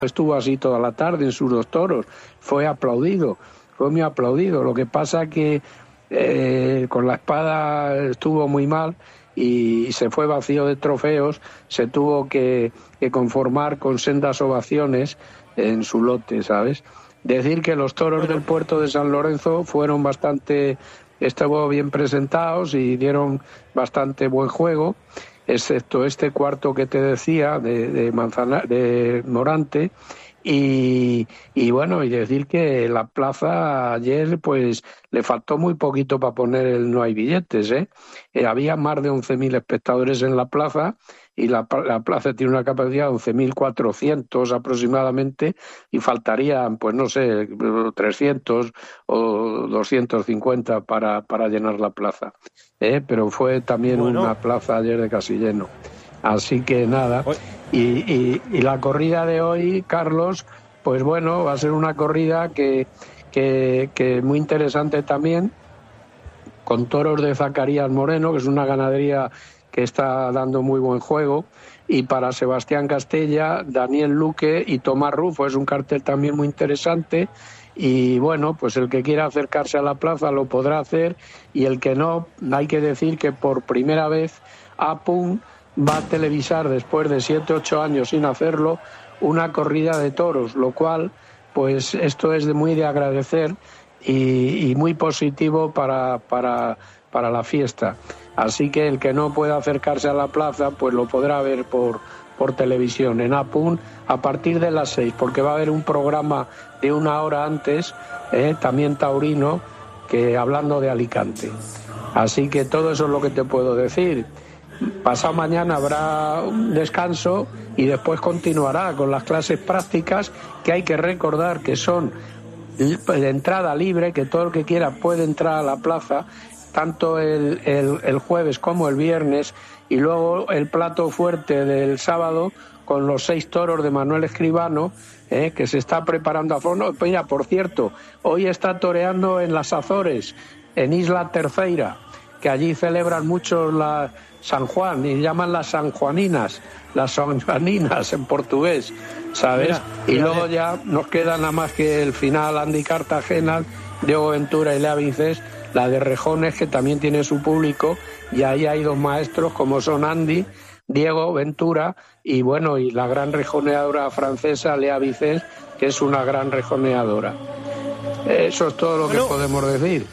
estuvo así toda la tarde en sus 2 toros, fue muy aplaudido. Lo que pasa que con la espada estuvo muy mal y se fue vacío de trofeos, se tuvo que conformar con sendas ovaciones en su lote, ¿sabes? Decir que los toros del puerto de San Lorenzo estuvo bien presentados y dieron bastante buen juego, excepto este cuarto que te decía de Morante. Y bueno, y decir que la plaza ayer pues le faltó muy poquito para poner el no hay billetes, había más de 11.000 espectadores en la plaza y la plaza tiene una capacidad de 11.400 aproximadamente y faltarían, pues no sé, 300 o 250 para llenar la plaza, pero fue también una plaza ayer de casi lleno. Así que nada, y la corrida de hoy, Carlos, pues bueno, va a ser una corrida que muy interesante también, con toros de Zacarías Moreno, que es una ganadería que está dando muy buen juego, y para Sebastián Castella, Daniel Luque y Tomás Rufo, es un cartel también muy interesante. Y bueno, pues el que quiera acercarse a la plaza lo podrá hacer, y el que no, hay que decir que por primera vez APUN va a televisar, después de 7-8 años sin hacerlo, una corrida de toros, lo cual, pues esto es muy de agradecer y muy positivo para la fiesta. Así que el que no pueda acercarse a la plaza, pues lo podrá ver por televisión en APUN a partir de las 6, porque va a haber un programa de 1 hora antes, también taurino, que hablando de Alicante. Así que todo eso es lo que te puedo decir. Pasado mañana habrá un descanso y después continuará con las clases prácticas, que hay que recordar que son de entrada libre, que todo el que quiera puede entrar a la plaza, tanto el jueves como el viernes, y luego el plato fuerte del sábado con los 6 toros de Manuel Escribano, que se está preparando a fondo. Mira, por cierto, hoy está toreando en las Azores, en Isla Terceira, que allí celebran mucho la San Juan y llaman las sanjuaninas en portugués, ¿sabes? Y luego ya nos queda nada más que el final Andy Cartagena, Diego Ventura y Lea Vicés, la de Rejones, que también tiene su público, y ahí hay 2 maestros como son Andy, Diego Ventura y bueno, y la gran rejoneadora francesa Lea Vicés, que es una gran rejoneadora. Eso es todo lo que podemos decir.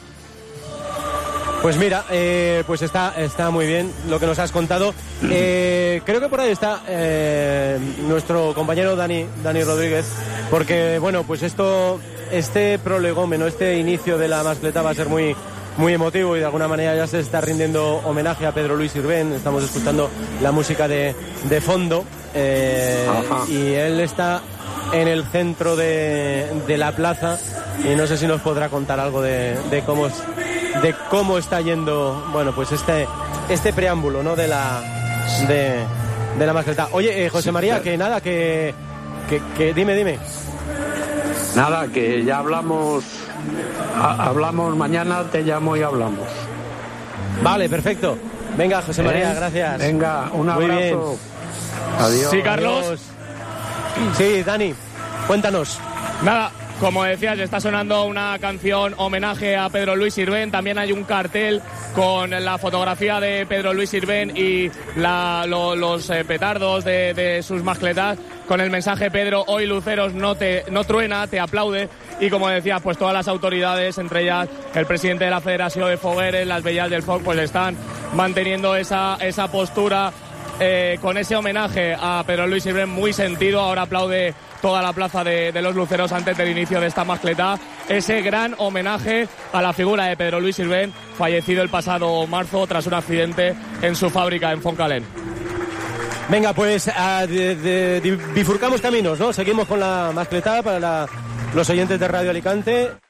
Pues mira, pues está muy bien lo que nos has contado. Creo que por ahí está nuestro compañero Dani Rodríguez, porque bueno, pues este prolegómeno, este inicio de la mascleta va a ser muy emotivo, y de alguna manera ya se está rindiendo homenaje a Pedro Luis Sirvent. Estamos escuchando la música de fondo, y él está en el centro de la plaza, y no sé si nos podrá contar algo de cómo está yendo, bueno, pues este preámbulo, ¿no?, de la mascleta. Oye, José María, que nada, que dime. Nada, que ya hablamos mañana, te llamo y hablamos. Vale, perfecto. Venga, José María, gracias. Venga, un abrazo. Muy bien. Adiós. Sí, Carlos. Adiós. Sí, Dani, cuéntanos. Nada, como decías, está sonando una canción homenaje a Pedro Luis Sirvent. También hay un cartel con la fotografía de Pedro Luis Sirvent y los petardos de sus mascletas, con el mensaje: Pedro, hoy Luceros no truena, te aplaude. Y como decía, pues todas las autoridades, entre ellas el presidente de la Federación de Fogueres, las Bellas del Foc, pues están manteniendo esa postura con ese homenaje a Pedro Luis Sirvent muy sentido. Ahora aplaude toda la plaza de los Luceros antes del inicio de esta mascleta. Ese gran homenaje a la figura de Pedro Luis Sirvent, fallecido el pasado marzo tras un accidente en su fábrica en Fontcalent. Venga, pues bifurcamos caminos, ¿no? Seguimos con la mascletada para los oyentes de Radio Alicante.